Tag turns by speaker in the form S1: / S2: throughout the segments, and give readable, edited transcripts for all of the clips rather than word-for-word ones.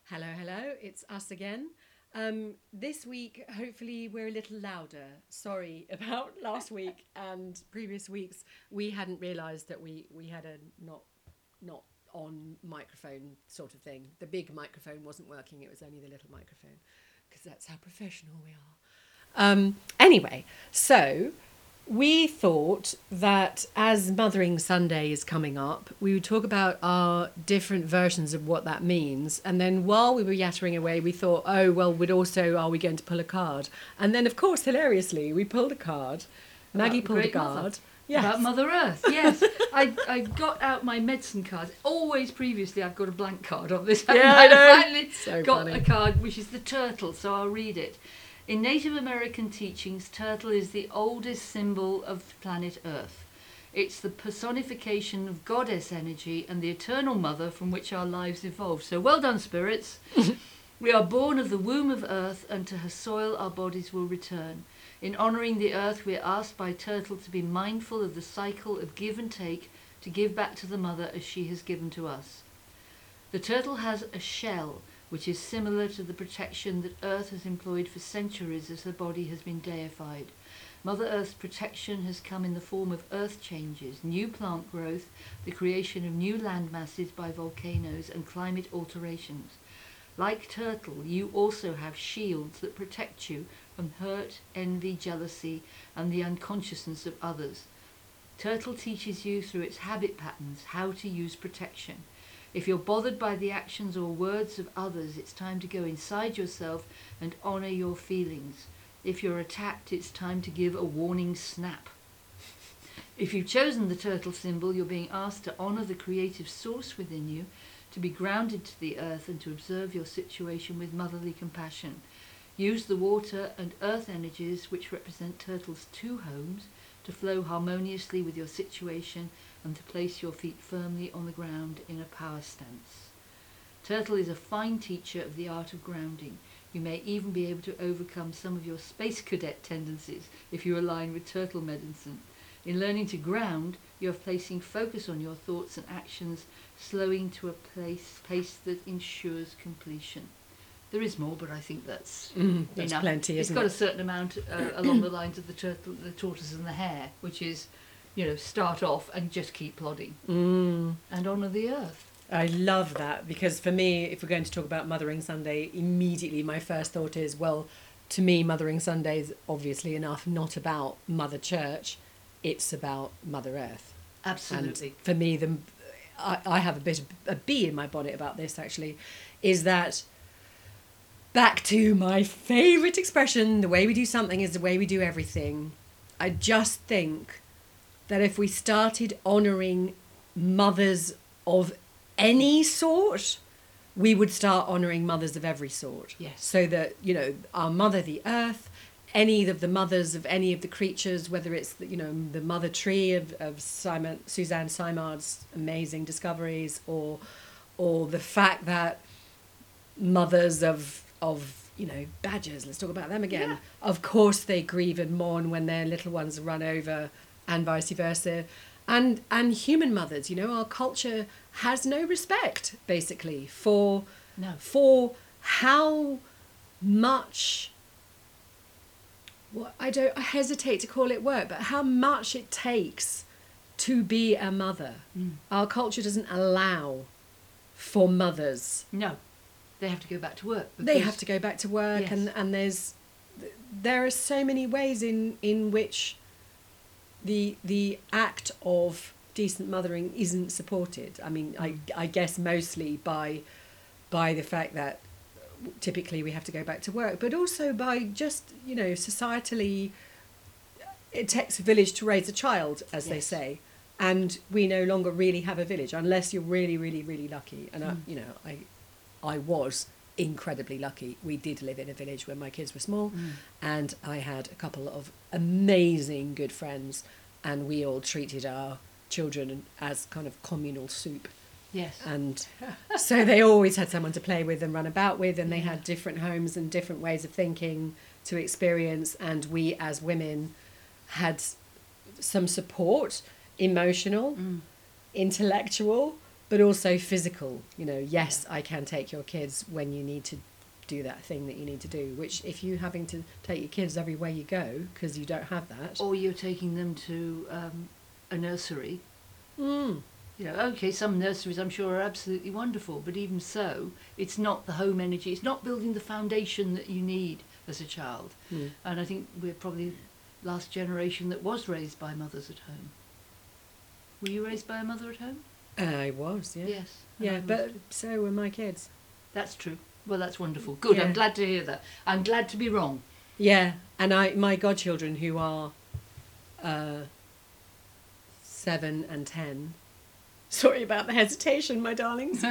S1: Hello, hello, it's us again. This week, hopefully, we're a little louder. Sorry about last week and previous weeks. We hadn't realised that we had a not on microphone sort of thing. The big microphone wasn't working, it was only the little microphone because that's how professional we are. Anyway, so we thought that as Mothering Sunday is coming up, we would talk about our different versions of what that means. And then while we were yattering away, we thought, oh, well, we'd also, are we going to pull a card? And then, of course, hilariously, we pulled a card. Maggie pulled a card.
S2: Yes. About Mother Earth, yes. I got out my medicine cards. Always previously I've got a blank card on this.
S1: Yeah, I know.
S2: I finally
S1: So
S2: got
S1: funny.
S2: a card which is the turtle, so I'll read it. In Native American teachings, turtle is the oldest symbol of planet Earth. It's the personification of goddess energy and the eternal mother from which our lives evolved. So well done, spirits. We are born of the womb of Earth, and to her soil our bodies will return. In honouring the Earth, we are asked by Turtle to be mindful of the cycle of give and take, to give back to the mother as she has given to us. The turtle has a shell, which is similar to the protection that Earth has employed for centuries as her body has been deified. Mother Earth's protection has come in the form of earth changes, new plant growth, the creation of new land masses by volcanoes, and climate alterations. Like Turtle, you also have shields that protect you from hurt, envy, jealousy, and the unconsciousness of others. Turtle teaches you through its habit patterns how to use protection. If you're bothered by the actions or words of others, it's time to go inside yourself and honour your feelings. If you're attacked, it's time to give a warning snap. If you've chosen the turtle symbol, you're being asked to honour the creative source within you, to be grounded to the earth, and to observe your situation with motherly compassion. Use the water and earth energies, which represent Turtle's two homes, to flow harmoniously with your situation and to place your feet firmly on the ground in a power stance. Turtle is a fine teacher of the art of grounding. You may even be able to overcome some of your space cadet tendencies if you align with Turtle medicine. In learning to ground, you are placing focus on your thoughts and actions, slowing to a pace that ensures completion. There is more, but I think that's enough.
S1: Plenty,
S2: It's
S1: isn't
S2: got
S1: it?
S2: a certain amount along the lines of the turtle, the tortoise and the hare, which is, start off and just keep plodding and honour the earth.
S1: I love that, because for me, if we're going to talk about Mothering Sunday, immediately my first thought is, well, to me, Mothering Sunday is obviously enough not about Mother Church, it's about Mother Earth.
S2: Absolutely.
S1: And for me, I have a bit of a bee in my bonnet about this, actually, is that back to my favourite expression, the way we do something is the way we do everything. I just think that if we started honouring mothers of any sort, we would start honouring mothers of every sort.
S2: Yes.
S1: So that, our mother, the earth, any of the mothers of any of the creatures, whether it's, the mother tree of Suzanne Simard's amazing discoveries, or the fact that mothers of badgers, let's talk about them again.
S2: Yeah.
S1: Of course they grieve and mourn when their little ones are run over, and vice versa. And human mothers, our culture has no respect, basically, for how much, I hesitate to call it work, but how much it takes to be a mother. Our culture doesn't allow for mothers.
S2: No, they have to go back to work.
S1: They have to go back to work,
S2: Yes.
S1: and there are so many ways in which the act of decent mothering isn't supported. I mean, I guess mostly by the fact that typically we have to go back to work, but also by just, societally, it takes a village to raise a child, as they say, and we no longer really have a village unless you're really, really, really lucky. And I was incredibly lucky. We did live in a village when my kids were small, and I had a couple of amazing good friends, and we all treated our children as kind of communal soup.
S2: Yes.
S1: And so they always had someone to play with and run about with, and they had different homes and different ways of thinking to experience, and we as women had some support, emotional, intellectual, but also physical. You know, yes, I can take your kids when you need to do that thing that you need to do, which if you're having to take your kids everywhere you go because you don't have that.
S2: Or you're taking them to a nursery.
S1: Mm.
S2: You know, okay, some nurseries I'm sure are absolutely wonderful, but even so, it's not the home energy, it's not building the foundation that you need as a child.
S1: Mm.
S2: And I think we're probably last generation that was raised by mothers at home. Were you raised by a mother at home?
S1: I was, yeah.
S2: Yes.
S1: Yeah, but so were my kids.
S2: That's true. Well, that's wonderful. Good,
S1: Yeah.
S2: I'm glad to hear that. I'm glad to be wrong.
S1: Yeah, and my godchildren who are 7 and 10. Sorry about the hesitation, my darlings.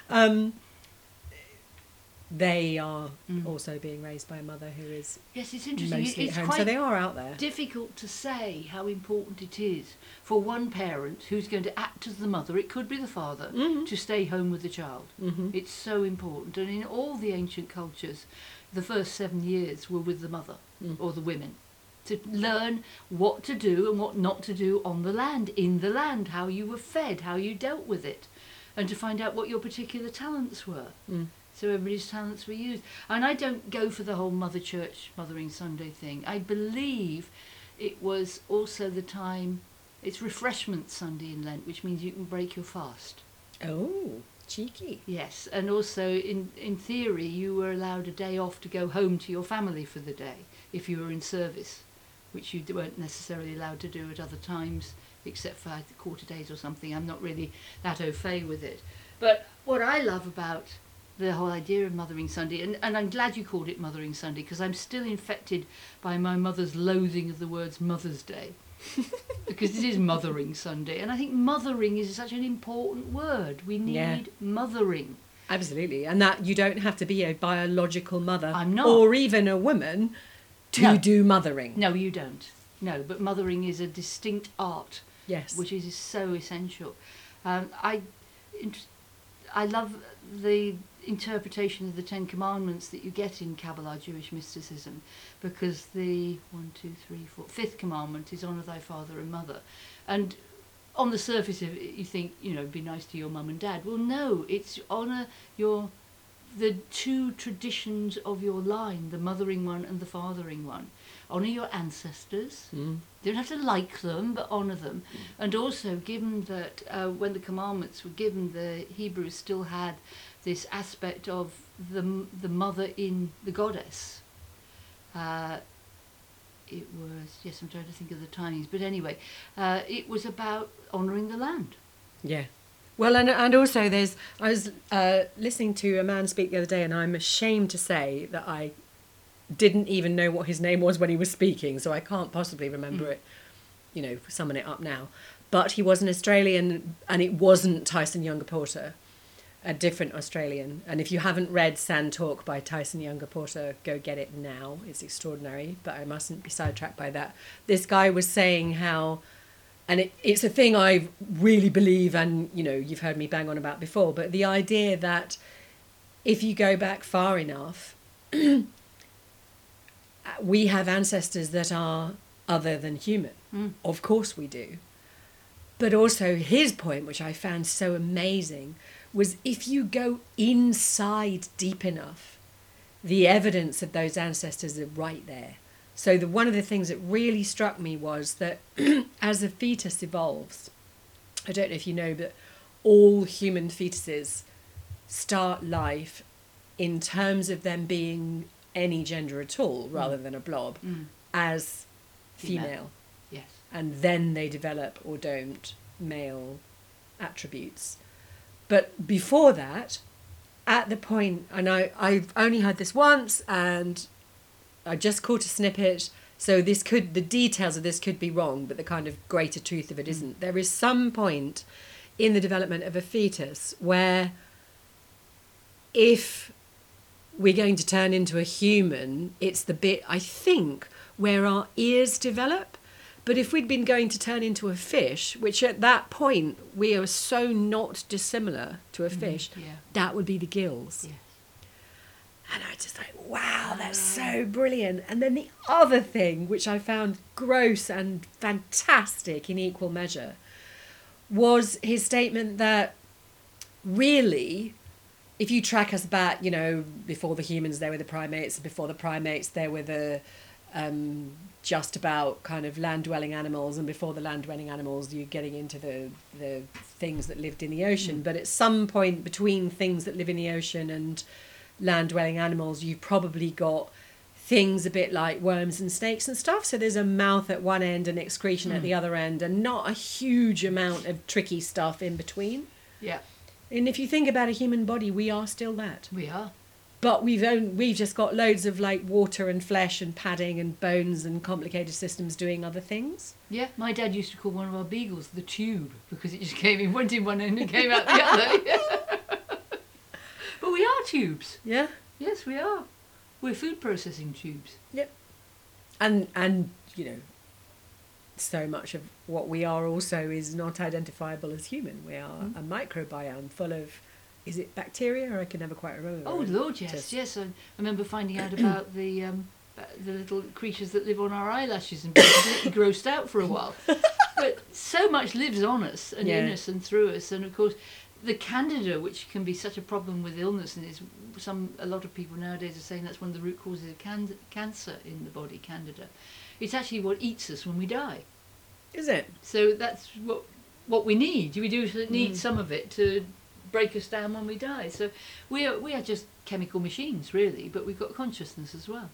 S1: They are also being raised by a mother who is
S2: Yes, it's interesting.
S1: mostly
S2: It's
S1: at home,
S2: quite
S1: so they are out there.
S2: difficult to say how important it is for one parent who's going to act as the mother, it could be the father, to stay home with the child.
S1: Mm-hmm.
S2: It's so important. And in all the ancient cultures, the first 7 years were with the mother or the women to learn what to do and what not to do on the land, in the land, how you were fed, how you dealt with it, and to find out what your particular talents were.
S1: Mm.
S2: So everybody's talents were used. And I don't go for the whole Mother Church Mothering Sunday thing. I believe it was also the time, it's Refreshment Sunday in Lent, which means you can break your fast.
S1: Oh, cheeky.
S2: Yes, and also in theory you were allowed a day off to go home to your family for the day if you were in service, which you weren't necessarily allowed to do at other times except for quarter days or something. I'm not really that au fait with it. But what I love about the whole idea of Mothering Sunday, and I'm glad you called it Mothering Sunday, because I'm still infected by my mother's loathing of the words Mother's Day, because it is Mothering Sunday, and I think mothering is such an important word. We need mothering.
S1: Absolutely, and that you don't have to be a biological mother
S2: I'm not.
S1: or even a woman to do mothering.
S2: No, you don't. No, but mothering is a distinct art,
S1: Yes.
S2: which is so essential. I love the interpretation of the Ten Commandments that you get in Kabbalah Jewish mysticism, because the fifth commandment is honour thy father and mother. And on the surface of it, you think, be nice to your mum and dad. Well, no, it's honour the two traditions of your line, the mothering one and the fathering one. Honour your ancestors. You don't have to like them, but honour them. And also, given that when the commandments were given, the Hebrews still had this aspect of the mother in the goddess. It was, yes, I'm trying to think of the timings, but anyway, it was about honouring the land.
S1: Yeah. Well, and also I was listening to a man speak the other day, and I'm ashamed to say that I didn't even know what his name was when he was speaking, so I can't possibly remember it, summon it up now. But he was an Australian, and it wasn't Tyson Younger Porter, a different Australian. And if you haven't read Sand Talk by Tyson Younger Porter, go get it now. It's extraordinary, but I mustn't be sidetracked by that. This guy was saying how, and it's a thing I really believe, and, you've heard me bang on about before, but the idea that if you go back far enough, we have ancestors that are other than human. Of course we do. But also his point, which I found so amazing, was if you go inside deep enough, the evidence of those ancestors are right there. So one of the things that really struck me was that as a fetus evolves, I don't know if you know, but all human fetuses start life in terms of them being any gender at all, rather than a blob, as female.
S2: Yes.
S1: And then they develop or don't male attributes. But before that, at the point, and I've only heard this once, and I just caught a snippet, so the details of this could be wrong, but the kind of greater truth of it isn't. There is some point in the development of a fetus where if we're going to turn into a human, it's the bit, I think, where our ears develop. But if we'd been going to turn into a fish, which at that point we are so not dissimilar to a fish, that would be the gills.
S2: Yes.
S1: And I was just like, wow, that's so brilliant. And then the other thing, which I found gross and fantastic in equal measure, was his statement that really, if you track us back, you know, before the humans, there were the primates. Before the primates, there were the just about kind of land-dwelling animals, and before the land-dwelling animals, you're getting into the things that lived in the ocean. But at some point between things that live in the ocean and land-dwelling animals, you've probably got things a bit like worms and snakes and stuff. So there's a mouth at one end and excretion at the other end, and not a huge amount of tricky stuff in between.
S2: Yeah.
S1: And if you think about a human body, we are still that.
S2: We are.
S1: But we've just got loads of like water and flesh and padding and bones and complicated systems doing other things.
S2: Yeah, my dad used to call one of our beagles the tube, because it just came in, went in one end and came out the other. But we are tubes.
S1: Yeah.
S2: Yes, we are. We're food processing tubes.
S1: Yep. And you know, so much of what we are also is not identifiable as human. We are a microbiome full of, is it bacteria? I can never quite remember.
S2: Oh Lord, yes, yes. I remember finding out about the little creatures that live on our eyelashes and being completely grossed out for a while. But so much lives on us and in us and through us, and of course the candida, which can be such a problem with illness, and is a lot of people nowadays are saying that's one of the root causes of cancer in the body, candida. It's actually what eats us when we die.
S1: Is it?
S2: So that's what we need. We do need some of it to break us down when we die. So we are just chemical machines, really, but we've got consciousness as well.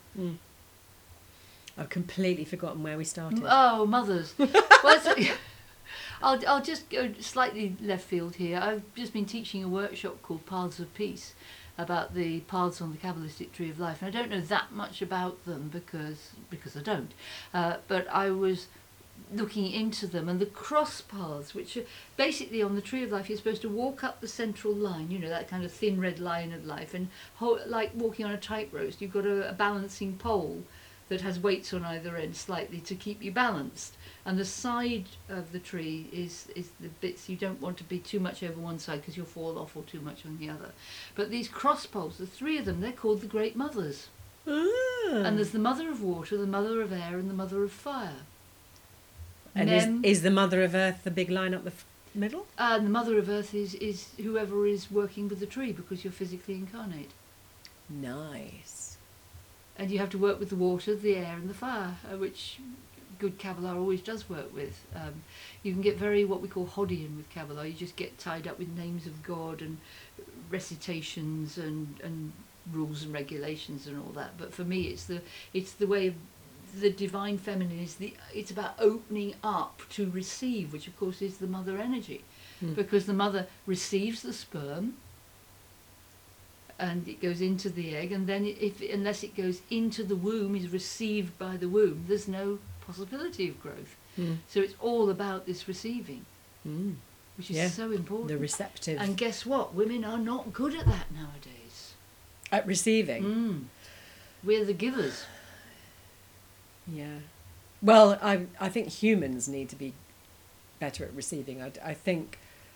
S1: I've completely forgotten where we started.
S2: Oh, mothers. Well, I'll just go slightly left field here. I've just been teaching a workshop called Paths of Peace about the paths on the Kabbalistic Tree of Life, and I don't know that much about them because I don't. But I was looking into them, and the cross paths, which are basically on the Tree of Life, you're supposed to walk up the central line, you know, that kind of thin red line of life, and like walking on a tightrope, you've got a balancing pole that has weights on either end slightly to keep you balanced. And the side of the tree is the bits you don't want to be too much over one side because you'll fall off, or too much on the other. But these cross poles, the three of them, they're called the Great Mothers. And there's the Mother of Water, the Mother of Air, and the Mother of Fire.
S1: And is the Mother of Earth the big line up the middle?
S2: And the Mother of Earth is whoever is working with the tree, because you're physically incarnate.
S1: Nice.
S2: And you have to work with the water, the air, and the fire, which good Kabbalah always does work with. You can get very, what we call Hodian with Kabbalah. You just get tied up with names of God and recitations and rules and regulations and all that. But for me, it's the way of the divine feminine. It's about opening up to receive, which of course is the mother energy, because the mother receives the sperm. And it goes into the egg, and then unless it goes into the womb, is received by the womb, there's no possibility of growth. So it's all about this receiving, which is so important.
S1: The receptive.
S2: And guess what? Women are not good at that nowadays.
S1: At receiving?
S2: We're the givers.
S1: Yeah. Well, I think humans need to be better at receiving. I think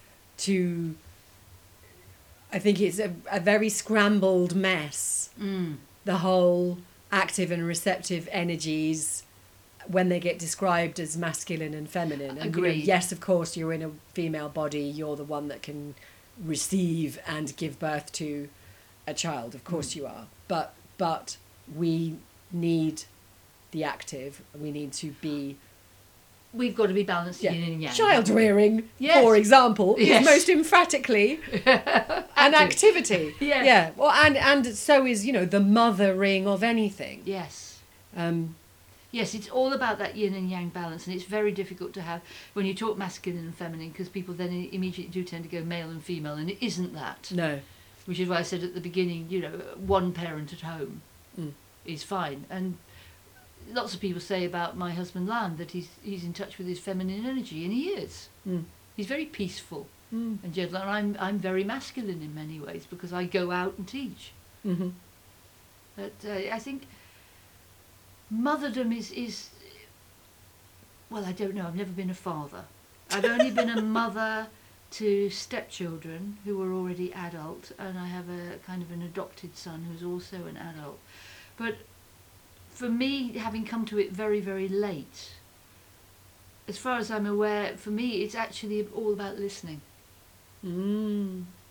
S1: it's a very scrambled mess. The whole active and receptive energies, when they get described as masculine and feminine. And
S2: Agreed.
S1: Yes, of course, you're in a female body. You're the one that can receive and give birth to a child. Of course you are. But we need the active. We need to be...
S2: We've got to be balanced yin and yang.
S1: Child rearing,
S2: Yes.
S1: for example,
S2: Yes.
S1: is most emphatically an activity.
S2: Yes.
S1: Yeah. Well, and so is, the mothering of anything.
S2: Yes.
S1: Um,
S2: Yes, it's all about that yin and yang balance, and it's very difficult to have when you talk masculine and feminine, because people then immediately do tend to go male and female, and it isn't that.
S1: no.
S2: Which is why I said at the beginning, one parent at home is fine. And lots of people say about my husband Lan that he's in touch with his feminine energy, and he is. He's very peaceful and gentle, and I'm very masculine in many ways because I go out and teach.
S1: Mm-hmm.
S2: But I think motherdom is well, I don't know. I've never been a father. I've only been a mother to stepchildren who were already adult, and I have a kind of an adopted son who's also an adult. But for me, having come to it very, very late, as far as I'm aware, for me, it's actually all about listening.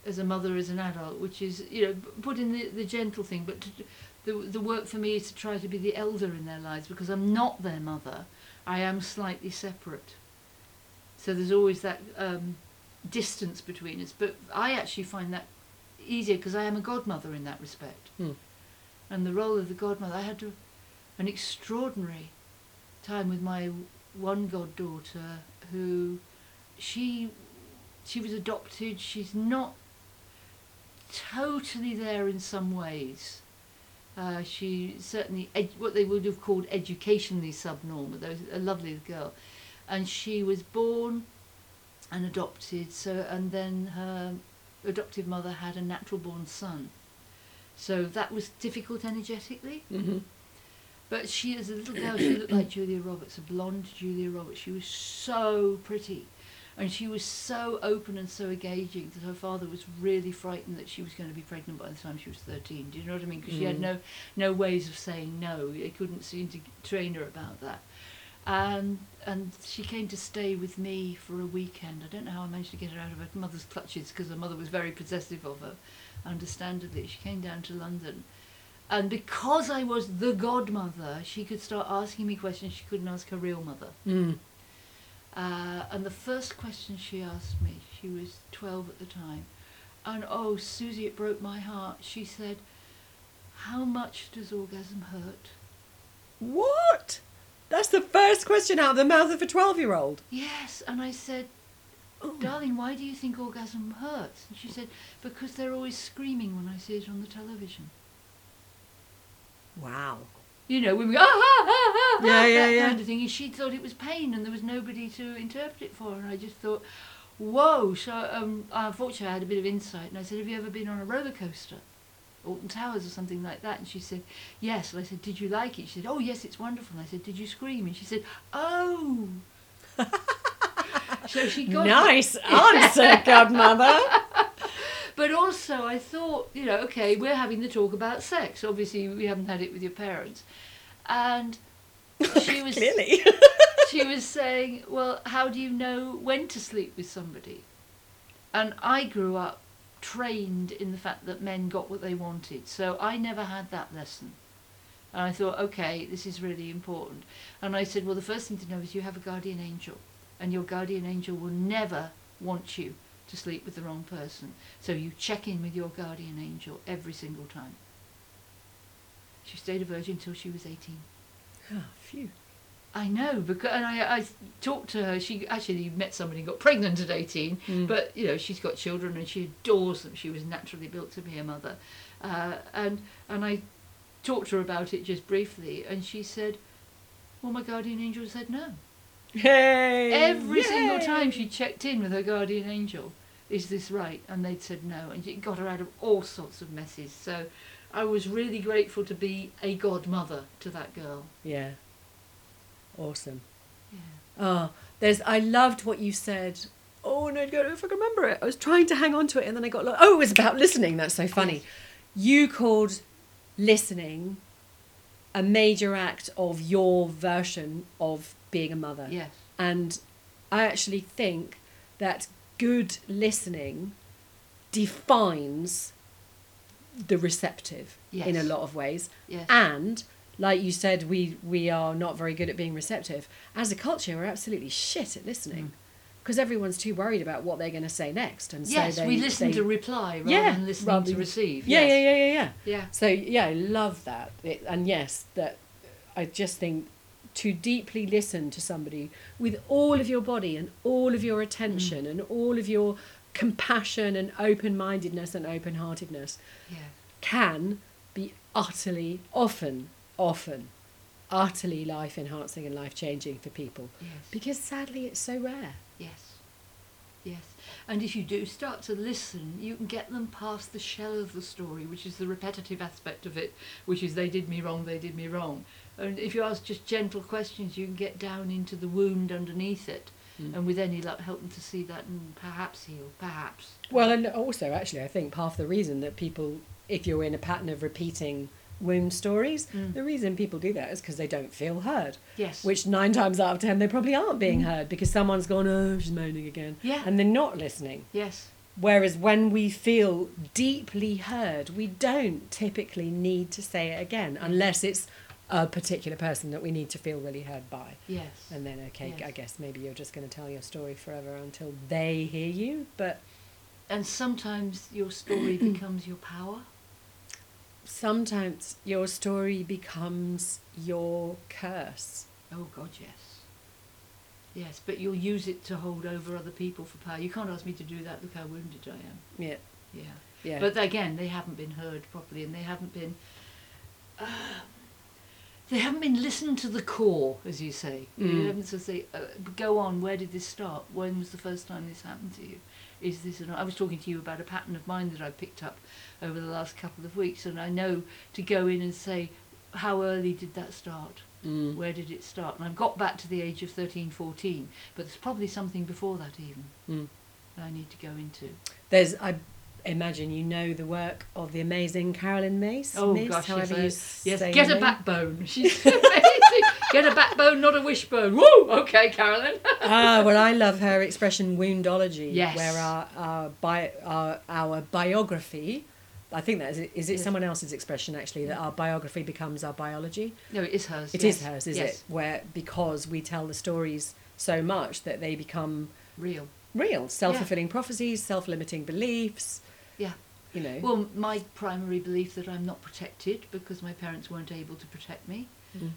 S2: as a mother, as an adult, which is, put in the gentle thing, but the work for me is to try to be the elder in their lives, because I'm not their mother. I am slightly separate. So there's always that distance between us. But I actually find that easier because I am a godmother in that respect. And the role of the godmother, I had an extraordinary time with my one goddaughter who, she was adopted. She's not totally there in some ways. She certainly, what they would have called educationally subnormal, a lovely girl. And she was born and adopted, and then her adoptive mother had a natural born son. So that was difficult energetically.
S1: Mm-hmm.
S2: But she, as a little girl, she looked like Julia Roberts, a blonde Julia Roberts. She was so pretty. And she was so open and so engaging that her father was really frightened that she was going to be pregnant by the time she was 13. Do you know what I mean? Because she had no ways of saying no. They couldn't seem to train her about that. And she came to stay with me for a weekend. I don't know how I managed to get her out of her mother's clutches, because her mother was very possessive of her, understandably. She came down to London. And because I was the godmother, she could start asking me questions she couldn't ask her real mother. And the first question she asked me, she was 12 at the time, and oh, Susie, it broke my heart. She said, "How much does orgasm hurt?"
S1: What? That's the first question out of the mouth of a 12-year-old.
S2: Yes, and I said, "Darling, why do you think orgasm hurts?" And she said, "Because they're always screaming when I see it on the television."
S1: Wow.
S2: When we go, that
S1: yeah.
S2: kind of thing. And she thought it was pain, and there was nobody to interpret it for her. And I just thought, whoa. So unfortunately, I had a bit of insight, and I said, "Have you ever been on a roller coaster? Alton Towers or something like that?" And she said, "Yes." And I said, "Did you like it?" She said, "Oh, yes, it's wonderful." And I said, "Did you scream?" And she said, "Oh." So she got
S1: nice answer, godmother.
S2: But also I thought, okay, we're having the talk about sex. Obviously, we haven't had it with your parents. And she was
S1: clearly
S2: she was saying, "Well, how do you know when to sleep with somebody?" And I grew up trained in the fact that men got what they wanted, so I never had that lesson. And I thought, okay, this is really important. And I said, well, the first thing to know is you have a guardian angel, and your guardian angel will never want you to sleep with the wrong person. So you check in with your guardian angel every single time. She stayed a virgin until she was 18.
S1: Oh, phew.
S2: I know, because and I talked to her. She actually met somebody and got pregnant at 18, but she's got children and she adores them. She was naturally built to be a mother, and I talked to her about it just briefly, and she said, "Well, my guardian angel said no."
S1: Hey!
S2: Every single time she checked in with her guardian angel, "Is this right?" And they'd said no, and it got her out of all sorts of messes. So I was really grateful to be a godmother to that girl.
S1: Yeah. Awesome.
S2: Yeah.
S1: I loved what you said. Oh, no, I don't know if I can remember it. I was trying to hang on to it and then I got lost. Oh, it was about listening. That's so funny.
S2: Yes.
S1: You called listening a major act of your version of being a mother.
S2: Yes.
S1: And I actually think that good listening defines the receptive in a lot of ways.
S2: Yes.
S1: And like you said, we are not very good at being receptive. As a culture, we're absolutely shit at listening because everyone's too worried about what they're going to say next. And
S2: yes,
S1: so
S2: we listen to reply rather than listening to receive.
S1: Yeah,
S2: yes.
S1: Yeah. So, I love that. And yes, that I just think to deeply listen to somebody with all of your body and all of your attention and all of your compassion and open-mindedness and open-heartedness can be often utterly life-enhancing and life-changing for people.
S2: Yes.
S1: Because sadly it's so rare.
S2: Yes. And if you do start to listen, you can get them past the shell of the story, which is the repetitive aspect of it, which is they did me wrong. And if you ask just gentle questions, you can get down into the wound underneath it. And with any luck, help them to see that and perhaps heal, perhaps.
S1: Well, and also, actually, I think half the reason that people, if you're in a pattern of repeating wound stories, the reason people do that is because they don't feel heard.
S2: Yes.
S1: Which 9 times out of 10, they probably aren't being heard because someone's gone, oh, she's moaning again.
S2: Yeah.
S1: And they're not listening.
S2: Yes.
S1: Whereas when we feel deeply heard, we don't typically need to say it again, unless it's a particular person that we need to feel really heard by.
S2: Yes.
S1: And then, okay,
S2: Yes.
S1: I guess maybe you're just going to tell your story forever until they hear you. But
S2: And sometimes your story becomes your power.
S1: sometimes your story becomes your curse.
S2: Oh, God, yes. Yes, but you'll use it to hold over other people for power. You can't ask me to do that. Look how wounded I am.
S1: Yeah,
S2: Yeah.
S1: yeah.
S2: But again, they haven't been heard properly, and they haven't been listened to the core, as you say. You haven't sort of say, go on, where did this start? When was the first time this happened to you? Is this I was talking to you about a pattern of mine that I picked up over the last couple of weeks, and I know to go in and say, how early did that start? Where did it start? And I've got back to the age of 13, 14, but there's probably something before that even that I need to go into.
S1: I imagine you know the work of the amazing Carolyn Mace.
S2: Oh,
S1: Mace,
S2: gosh,
S1: however
S2: yes.
S1: you
S2: Yes,
S1: say
S2: get
S1: her
S2: a
S1: name.
S2: backbone. She's amazing. Get a backbone, not a wishbone. Woo! Okay, Carolyn.
S1: Well, I love her expression woundology,
S2: Yes.
S1: where our biography, I think that is it
S2: Yes.
S1: someone else's expression actually, that our biography becomes our biology.
S2: No, it is hers.
S1: It
S2: yes.
S1: is hers, is
S2: Yes.
S1: it? Where because we tell the stories so much that they become
S2: Real.
S1: real, self-fulfilling prophecies, self-limiting beliefs.
S2: Yeah.
S1: You know.
S2: Well, my primary belief that I'm not protected because my parents weren't able to protect me,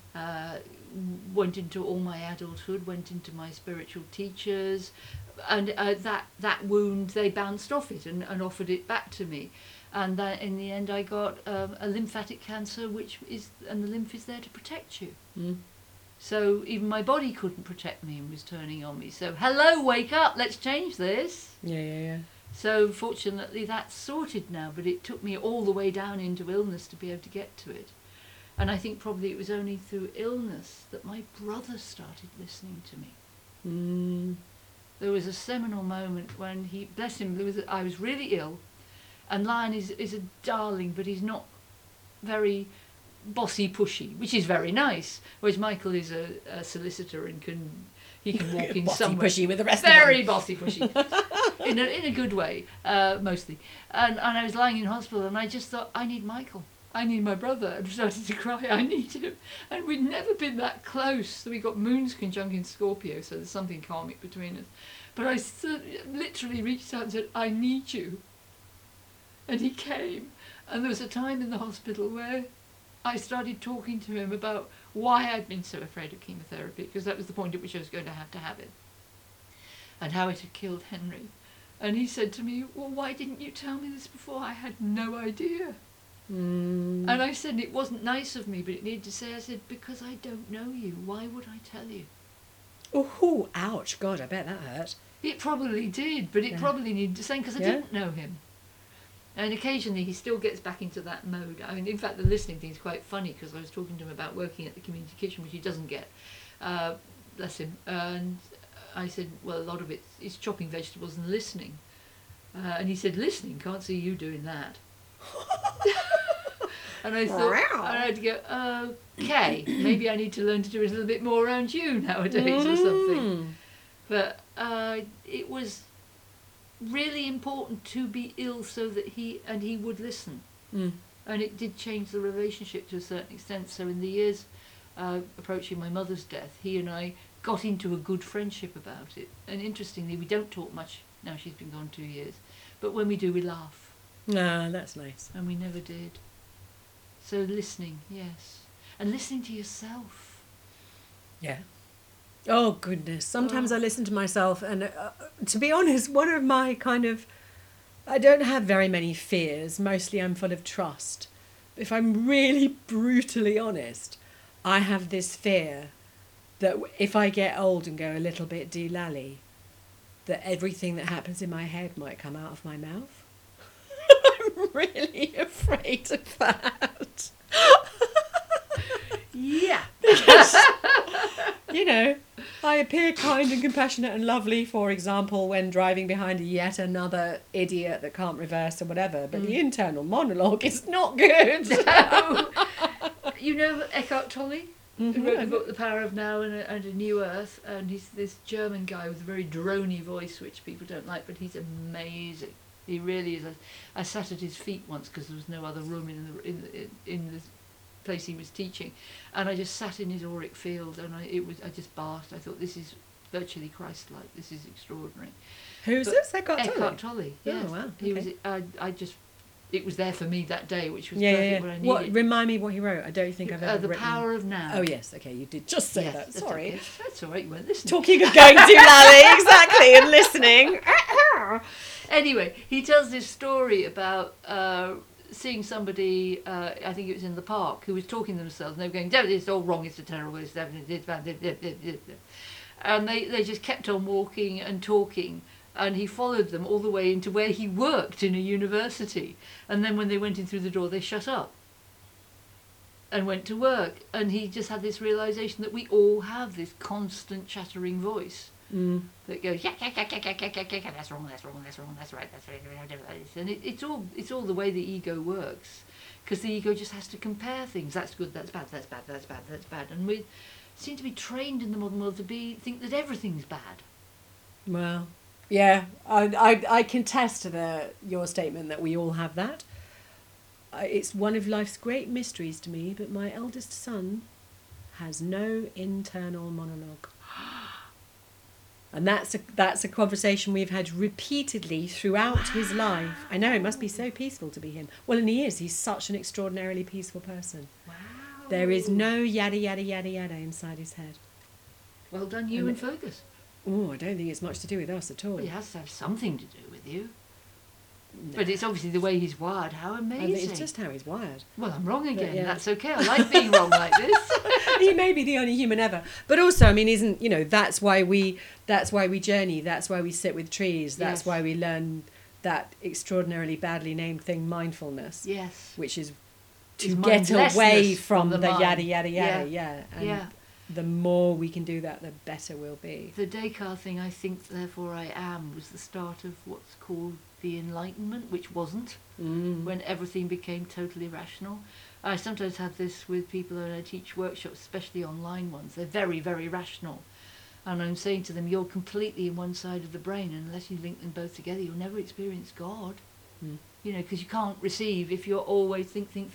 S2: went into all my adulthood, went into my spiritual teachers, and that wound, they bounced off it and offered it back to me. And that in the end I got a lymphatic cancer, and the lymph is there to protect you. So even my body couldn't protect me and was turning on me. So hello, wake up, let's change this.
S1: Yeah.
S2: So fortunately that's sorted now, but it took me all the way down into illness to be able to get to it. And I think probably it was only through illness that my brother started listening to me. There was a seminal moment when he, bless him, I was really ill, and Lion is a darling, but he's not very bossy pushy, which is very nice, whereas Michael is a solicitor and can walk in
S1: Bossy
S2: somewhere
S1: pushy with the rest
S2: very
S1: of them.
S2: bossy pushy in a good way, mostly. And I was lying in hospital and I just thought, I need Michael, I need my brother, and started to cry, I need him. And we'd never been that close. So we got moons conjunct in Scorpio, so there's something karmic between us. But I literally reached out and said, I need you. And he came. And there was a time in the hospital where I started talking to him about why I'd been so afraid of chemotherapy, because that was the point at which I was going to have it, and how it had killed Henry. And he said to me, well, why didn't you tell me this before? I had no idea. And I said, it wasn't nice of me, but it needed to say, I said, because I don't know you. Why would I tell you?
S1: Oh, ouch. God, I bet that hurt.
S2: It probably did, but it probably needed to say, because I didn't know him. And occasionally he still gets back into that mode. I mean, in fact, the listening thing is quite funny, because I was talking to him about working at the community kitchen, which he doesn't get. Bless him. And I said, well, a lot of it is chopping vegetables and listening. And he said, listening? Can't see you doing that. And I thought, I had to go, okay, maybe I need to learn to do it a little bit more around you nowadays or something. But it was really important to be ill so that he would listen. And it did change the relationship to a certain extent. So in the years approaching my mother's death, he and I got into a good friendship about it. And interestingly, we don't talk much now, she's been gone 2 years, but when we do, we laugh.
S1: No, that's nice.
S2: And we never did. So listening, yes. And listening to yourself.
S1: Yeah. Oh, goodness. Sometimes I listen to myself, and to be honest, one of my I don't have very many fears. Mostly I'm full of trust. If I'm really brutally honest, I have this fear that if I get old and go a little bit doolally, that everything that happens in my head might come out of my mouth. I'm really afraid of that.
S2: Yeah.
S1: Because, I appear kind and compassionate and lovely, for example, when driving behind yet another idiot that can't reverse or whatever, but the internal monologue is not good.
S2: No. You know Eckhart Tolle?
S1: Mm-hmm.
S2: Who wrote the book The Power of Now and a New Earth, and he's this German guy with a very drony voice which people don't like, but he's amazing. He really is. I sat at his feet once because there was no other room in the place he was teaching, and I just sat in his auric field, and I just basked. I thought, this is virtually Christ-like. This is extraordinary.
S1: Who's
S2: But
S1: this? Eckhart Tolle?
S2: Eckhart Tolle. Yes.
S1: Oh, wow.
S2: He
S1: Okay.
S2: was. I just. It was there for me that day, which was
S1: Yeah,
S2: perfect
S1: yeah, yeah.
S2: what I
S1: What?
S2: needed.
S1: Remind me what he wrote. I don't think I've ever
S2: The
S1: written.
S2: Power of Now.
S1: Oh yes, okay, you did just say
S2: Yes,
S1: that.
S2: that's
S1: Sorry.
S2: okay. That's all right. You weren't listening.
S1: Talking of going to Lally, exactly, and listening.
S2: Anyway, he tells this story about seeing somebody, I think it was in the park, who was talking to themselves, and they were going, "No, it's all wrong, it's terrible, it's bad." And they just kept on walking and talking, and he followed them all the way into where he worked in a university. And then when they went in through the door, they shut up and went to work. And he just had this realization that we all have this constant chattering voice that goes, yeah, that's wrong, that's wrong, that's wrong, that's right, that's right. And it's all the way the ego works, because the ego just has to compare things. That's good, that's bad, that's bad, that's bad, that's bad. And we seem to be trained in the modern world to think that everything's bad.
S1: Well, yeah, I contest to your statement that we all have that. It's one of life's great mysteries to me, but my eldest son has no internal monologue. And that's a conversation we've had repeatedly throughout his life. I know, it must be so peaceful to be him. Well, and he is. He's such an extraordinarily peaceful person.
S2: Wow.
S1: There is no yada, yada, yada, yada inside his head.
S2: Well done, you and Fergus.
S1: Oh, I don't think it's much to do with us at all.
S2: Well, he has to have something to do with you.
S1: No.
S2: But it's obviously the way he's wired. How
S1: I
S2: amazing.
S1: think it's just how he's wired.
S2: Well, I'm wrong again.
S1: yeah.
S2: That's okay. I like being wrong like this.
S1: He may be the only human ever. But also, I mean, that's why we journey, that's why we sit with trees, that's
S2: Yes.
S1: why we learn that extraordinarily badly named thing, mindfulness.
S2: Yes.
S1: Which is to
S2: It's
S1: get away
S2: mindlessness
S1: from
S2: from
S1: the
S2: the mind.
S1: yada, yada, yada,
S2: Yeah.
S1: And
S2: Yeah.
S1: the more we can do that, the better we'll be.
S2: The Descartes thing, I think, therefore I am, was the start of what's called the Enlightenment, which wasn't, when everything became totally rational. I sometimes have this with people when I teach workshops, especially online ones. They're very, very rational. And I'm saying to them, you're completely in one side of the brain, and unless you link them both together, you'll never experience God. You know, because you can't receive if you're always thinking.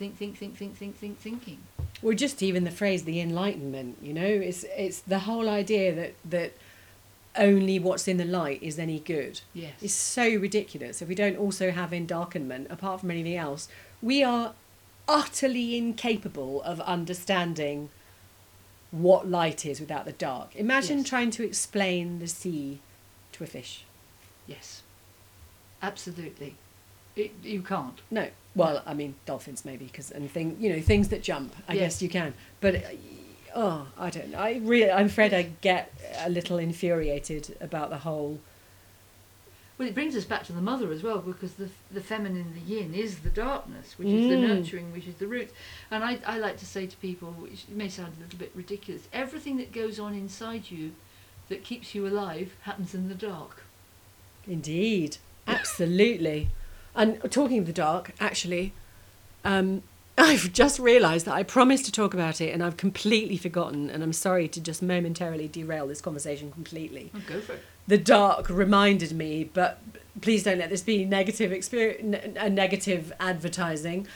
S1: Or just even the phrase, the Enlightenment, it's the whole idea that only what's in the light is any good.
S2: Yes.
S1: It's so ridiculous. If we don't also have endarkenment, apart from anything else, we are utterly incapable of understanding what light is without the dark. Imagine
S2: Yes.
S1: trying to explain the sea to a fish.
S2: Yes. Absolutely. You can't.
S1: No. Well, I mean, dolphins maybe, things that jump, I
S2: Yes.
S1: guess you can. But, I don't know. I'm afraid I get a little infuriated about the whole...
S2: Well, it brings us back to the mother as well, because the feminine, the yin, is the darkness, which is the nurturing, which is the root. And I like to say to people, which may sound a little bit ridiculous, everything that goes on inside you that keeps you alive happens in the dark.
S1: Indeed. Absolutely. And talking of the dark, actually, I've just realised that I promised to talk about it and I've completely forgotten, and I'm sorry to just momentarily derail this conversation completely.
S2: Oh, go for it.
S1: The dark reminded me, but please don't let this be negative advertising.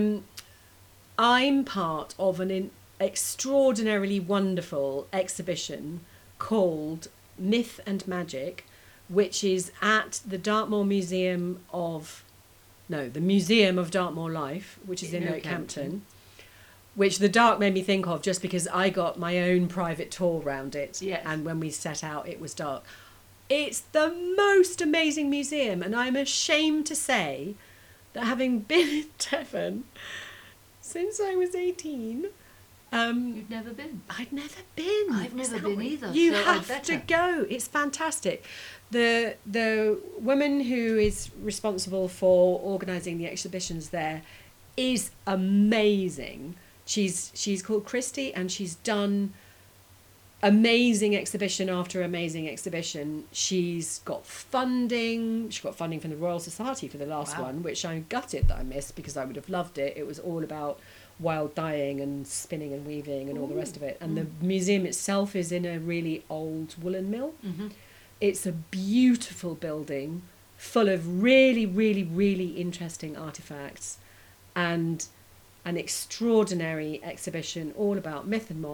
S1: I'm part of an extraordinarily wonderful exhibition called Myth and Magic, which is at the the Museum of Dartmoor Life, which is in Oakhampton, which the dark made me think of just because I got my own private tour round it.
S2: Yes.
S1: And when we set out, it was dark. It's the most amazing museum, and I'm ashamed to say that having been in Devon since I was 18...
S2: You've never been?
S1: I'd never been.
S2: I've never been either.
S1: You
S2: so
S1: have
S2: I'd
S1: to
S2: better.
S1: go. It's fantastic. The woman who is responsible for organising the exhibitions there is amazing. She's called Christy, and she's done amazing exhibition after amazing exhibition. She's got funding. She got funding from the Royal Society for the last one, which I'm gutted that I missed because I would have loved it. It was all about wild dyeing and spinning and weaving and all the rest of it. And the museum itself is in a really old woolen mill.
S2: Mm-hmm.
S1: It's a beautiful building. full of really, really, really interesting artifacts, and an extraordinary exhibition all about myth and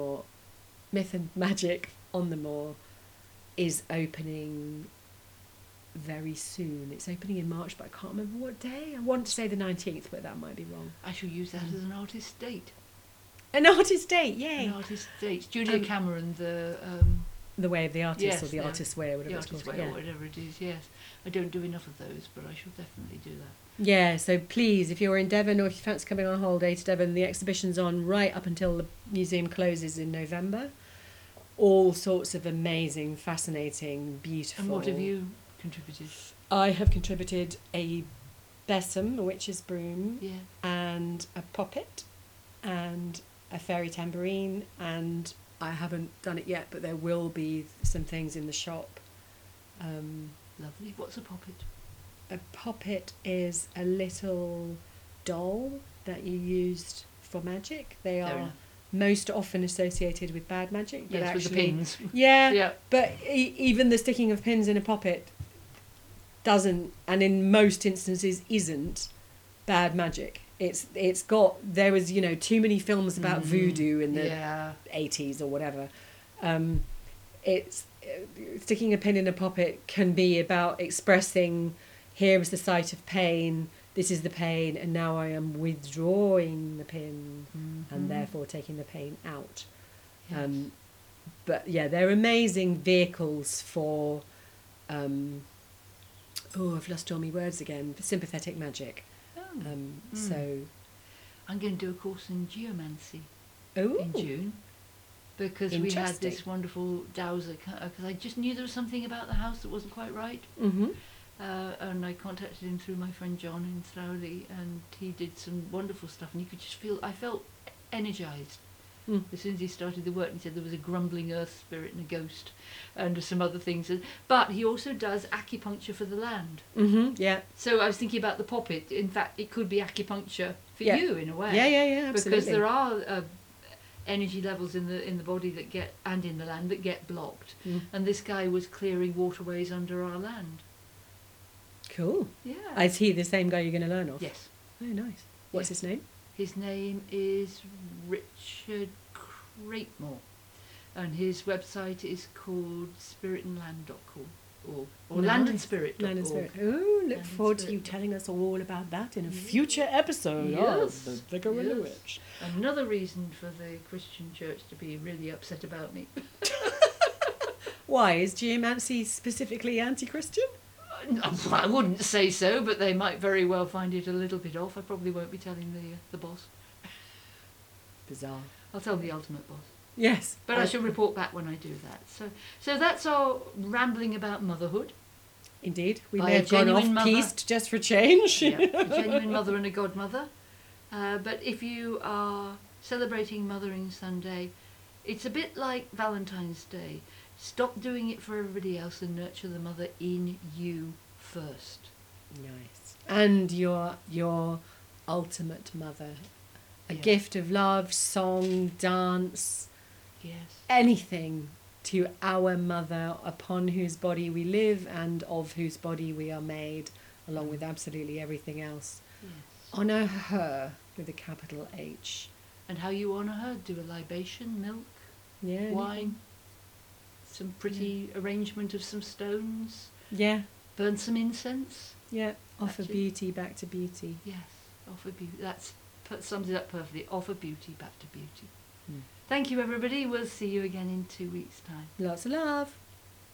S1: magic on the moor is opening very soon. It's opening in March, but I can't remember what day. I want to say the 19th, but that might be wrong.
S2: I shall use that as an artist's date.
S1: An artist's date, yay!
S2: An artist's date. Julia Cameron,
S1: The Way of the Artist,
S2: yes,
S1: or the Artist's Way, or whatever
S2: the
S1: it's
S2: Artist's
S1: called.
S2: Way, or whatever it is, yes. I don't do enough of those, but I shall definitely do that.
S1: Yeah, so please, if you're in Devon, or if you fancy coming on holiday to Devon, the exhibition's on right up until the museum closes in November. All sorts of amazing, fascinating, beautiful...
S2: And what have you contributed?
S1: I have contributed a besom, a witch's broom,
S2: Yeah.
S1: and a poppet, and a fairy tambourine, and I haven't done it yet, but there will be some things in the shop.
S2: Lovely. What's a poppet?
S1: A poppet is a little doll that you used for magic. They
S2: Fair
S1: are
S2: enough.
S1: most often associated with bad magic, but
S2: Yes,
S1: actually,
S2: with the pins.
S1: yeah,
S2: Yeah.
S1: but even the sticking of pins in a poppet doesn't, and in most instances isn't, bad magic. It's got, there was, you know, too many films about voodoo in the
S2: Yeah.
S1: 80s or whatever. It's sticking a pin in a poppet can be about expressing, here is the site of pain, this is the pain, and now I am withdrawing the pin and therefore taking the pain out.
S2: Yes.
S1: But yeah, they're amazing vehicles for I've lost all my words again, sympathetic magic. So
S2: I'm going to do a course in geomancy
S1: oh,
S2: in June, because we had
S1: Interesting.
S2: this wonderful dowser, because I just knew there was something about the house that wasn't quite right.
S1: mhm.
S2: And I contacted him through my friend John in Throwley, and he did some wonderful stuff, and you could just feel, I felt energised.
S1: Mm.
S2: As soon as he started the work, he said there was a grumbling earth spirit and a ghost and some other things. But he also does acupuncture for the land.
S1: Yeah.
S2: So I was thinking about the poppet. In fact, it could be acupuncture for
S1: Yeah.
S2: you in a way.
S1: Yeah, absolutely.
S2: Because there are energy levels in the body that get, and in the land, that get blocked. And this guy was clearing waterways under our land.
S1: Cool.
S2: Yeah.
S1: Is he the same guy you're going to learn off?
S2: Yes.
S1: Oh, nice. What's
S2: Yes.
S1: his name?
S2: His name is Richard Cratemore, and his website is called spiritandland.com or landandspirit.org.
S1: Land and Spirit. Oh, look
S2: and
S1: forward to you
S2: Spirit.
S1: telling us all about that in a future episode
S2: Yes.
S1: of The Vicar and the
S2: Yes.
S1: Witch.
S2: Another reason for the Christian church to be really upset about me.
S1: Why? Is geomancy specifically anti-Christian?
S2: I wouldn't say so, but they might very well find it a little bit off. I probably won't be telling the boss.
S1: Bizarre.
S2: I'll tell the ultimate boss.
S1: Yes.
S2: But I shall report back when I do that. So that's our rambling about motherhood.
S1: Indeed. We
S2: By
S1: may
S2: a
S1: have gone off
S2: genuine mother.
S1: piste just for change.
S2: Yeah, a genuine mother and a godmother. But if you are celebrating Mothering Sunday, it's a bit like Valentine's Day. Stop doing it for everybody else and nurture the mother in you first.
S1: Nice. And your ultimate mother. A
S2: Yeah.
S1: gift of love, song, dance,
S2: Yes.
S1: anything to our mother, upon whose body we live and of whose body we are made, along with absolutely everything else.
S2: Yes.
S1: Honour her with a capital H.
S2: And how you honour her? Do a libation, milk,
S1: Yeah.
S2: wine, some pretty arrangement of some stones,
S1: Yeah.
S2: burn some incense.
S1: Yeah. Offer
S2: That's it.
S1: beauty back to beauty.
S2: Yes, offer beauty. That sums it up perfectly. Offer beauty back to beauty.
S1: Hmm.
S2: Thank you, everybody. We'll see you again in 2 weeks' time.
S1: Lots of love.